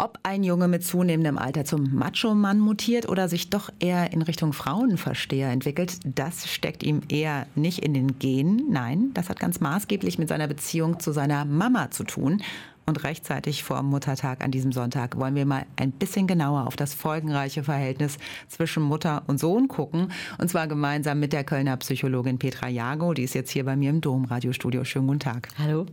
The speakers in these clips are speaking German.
Ob ein Junge mit zunehmendem Alter zum Macho-Mann mutiert oder sich doch eher in Richtung Frauenversteher entwickelt, das steckt ihm eher nicht in den Genen. Nein, das hat ganz maßgeblich mit seiner Beziehung zu seiner Mama zu tun. Und rechtzeitig vor Muttertag an diesem Sonntag wollen wir mal ein bisschen genauer auf das folgenreiche Verhältnis zwischen Mutter und Sohn gucken. Und zwar gemeinsam mit der Kölner Psychologin Petra Jago. Die ist jetzt hier bei mir im Domradiostudio. Schönen guten Tag. Hallo.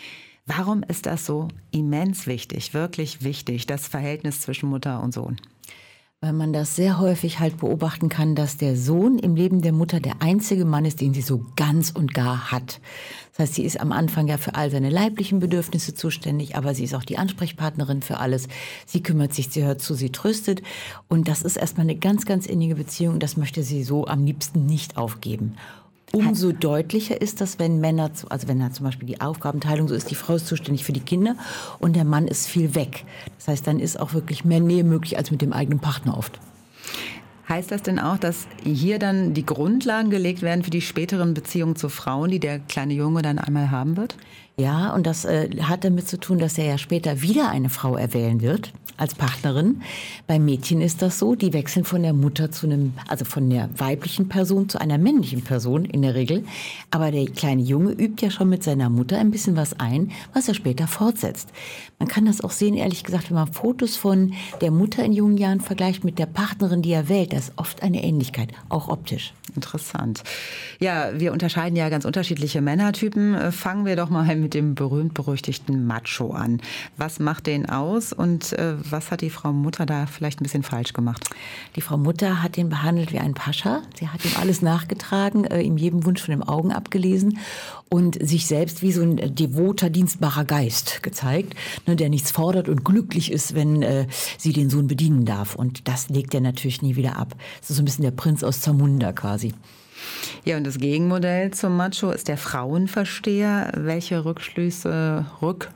Warum ist das so immens wichtig, wirklich wichtig, das Verhältnis zwischen Mutter und Sohn? Weil man das sehr häufig halt beobachten kann, dass der Sohn im Leben der Mutter der einzige Mann ist, den sie so ganz und gar hat. Das heißt, sie ist am Anfang ja für all seine leiblichen Bedürfnisse zuständig, aber sie ist auch die Ansprechpartnerin für alles. Sie kümmert sich, sie hört zu, sie tröstet. Und das ist erstmal eine ganz, ganz innige Beziehung. Das möchte sie so am liebsten nicht aufgeben. Umso deutlicher ist das, wenn Männer, also wenn da zum Beispiel die Aufgabenteilung so ist, die Frau ist zuständig für die Kinder und der Mann ist viel weg. Das heißt, dann ist auch wirklich mehr Nähe möglich als mit dem eigenen Partner oft. Heißt das denn auch, dass hier dann die Grundlagen gelegt werden für die späteren Beziehungen zu Frauen, die der kleine Junge dann einmal haben wird? Ja, und das hat damit zu tun, dass er ja später wieder eine Frau erwählen wird als Partnerin. Bei Mädchen ist das so, die wechseln von der Mutter also von der weiblichen Person zu einer männlichen Person in der Regel. Aber der kleine Junge übt ja schon mit seiner Mutter ein bisschen was ein, was er später fortsetzt. Man kann das auch sehen, ehrlich gesagt, wenn man Fotos von der Mutter in jungen Jahren vergleicht mit der Partnerin, die er wählt. Da ist oft eine Ähnlichkeit, auch optisch. Interessant. Ja, wir unterscheiden ja ganz unterschiedliche Männertypen. Fangen wir doch mal mit dem berühmt-berüchtigten Macho an. Was macht den aus und was hat die Frau Mutter da vielleicht ein bisschen falsch gemacht? Die Frau Mutter hat ihn behandelt wie ein Pascha. Sie hat ihm alles nachgetragen, ihm jeden Wunsch von den Augen abgelesen und sich selbst wie so ein devoter, dienstbarer Geist gezeigt, der nichts fordert und glücklich ist, wenn sie den Sohn bedienen darf. Und das legt er natürlich nie wieder ab. Das ist so ein bisschen der Prinz aus Zamunda quasi. Ja, und das Gegenmodell zum Macho ist der Frauenversteher. Welche Rückschlüsse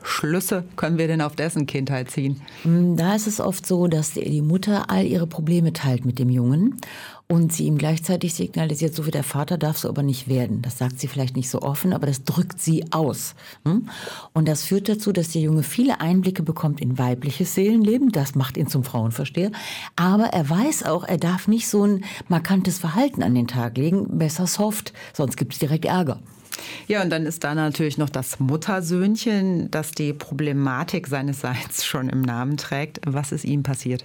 können wir denn auf dessen Kindheit ziehen? Da ist es oft so, dass die Mutter all ihre Probleme teilt mit dem Jungen und sie ihm gleichzeitig signalisiert, so wie der Vater darfst du aber nicht werden. Das sagt sie vielleicht nicht so offen, aber das drückt sie aus. Und das führt dazu, dass der Junge viele Einblicke bekommt in weibliches Seelenleben. Das macht ihn zum Frauenversteher. Aber er weiß auch, er darf nicht so ein markantes Verhalten an den Tag legen. Besser soft, sonst gibt es direkt Ärger. Ja, und dann ist da natürlich noch das Muttersöhnchen, das die Problematik seines Seins schon im Namen trägt. Was ist ihm passiert?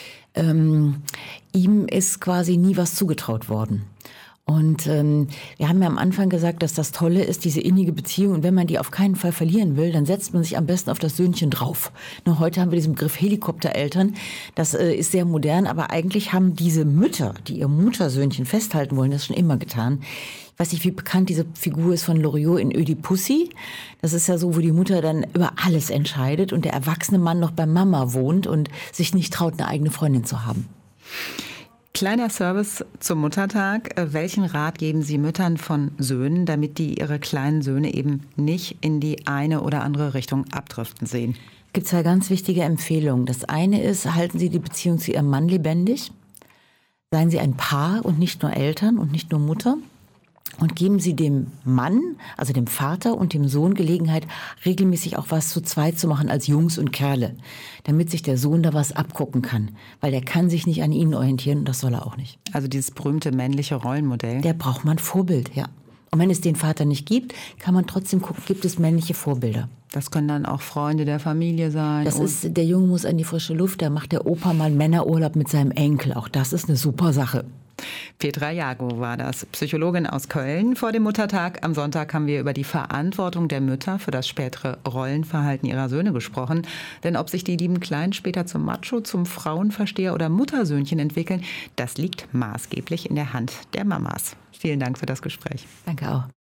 Ihm ist quasi nie was zugetraut worden. Und wir haben ja am Anfang gesagt, dass das Tolle ist, diese innige Beziehung. Und wenn man die auf keinen Fall verlieren will, dann setzt man sich am besten auf das Söhnchen drauf. Nur heute haben wir diesen Begriff Helikoptereltern. Das ist sehr modern, aber eigentlich haben diese Mütter, die ihr Muttersöhnchen festhalten wollen, das schon immer getan. Ich weiß nicht, wie bekannt diese Figur ist von Loriot in Ödipussy. Das ist ja so, wo die Mutter dann über alles entscheidet und der erwachsene Mann noch bei Mama wohnt und sich nicht traut, eine eigene Freundin zu haben. Kleiner Service zum Muttertag. Welchen Rat geben Sie Müttern von Söhnen, damit die ihre kleinen Söhne eben nicht in die eine oder andere Richtung abdriften sehen? Es gibt zwei ganz wichtige Empfehlungen. Das eine ist, halten Sie die Beziehung zu Ihrem Mann lebendig. Seien Sie ein Paar und nicht nur Eltern und nicht nur Mutter. Und geben Sie dem Mann, also dem Vater und dem Sohn Gelegenheit, regelmäßig auch was zu zweit zu machen als Jungs und Kerle, damit sich der Sohn da was abgucken kann. Weil der kann sich nicht an ihnen orientieren und das soll er auch nicht. Also dieses berühmte männliche Rollenmodell. Der braucht man Vorbild, ja. Und wenn es den Vater nicht gibt, kann man trotzdem gucken, gibt es männliche Vorbilder. Das können dann auch Freunde der Familie sein. Der Junge muss an die frische Luft, da macht der Opa mal Männerurlaub mit seinem Enkel. Auch das ist eine super Sache. Petra Jago war das, Psychologin aus Köln. Vor dem Muttertag am Sonntag haben wir über die Verantwortung der Mütter für das spätere Rollenverhalten ihrer Söhne gesprochen. Denn ob sich die lieben Kleinen später zum Macho, zum Frauenversteher oder Muttersöhnchen entwickeln, das liegt maßgeblich in der Hand der Mamas. Vielen Dank für das Gespräch. Danke auch.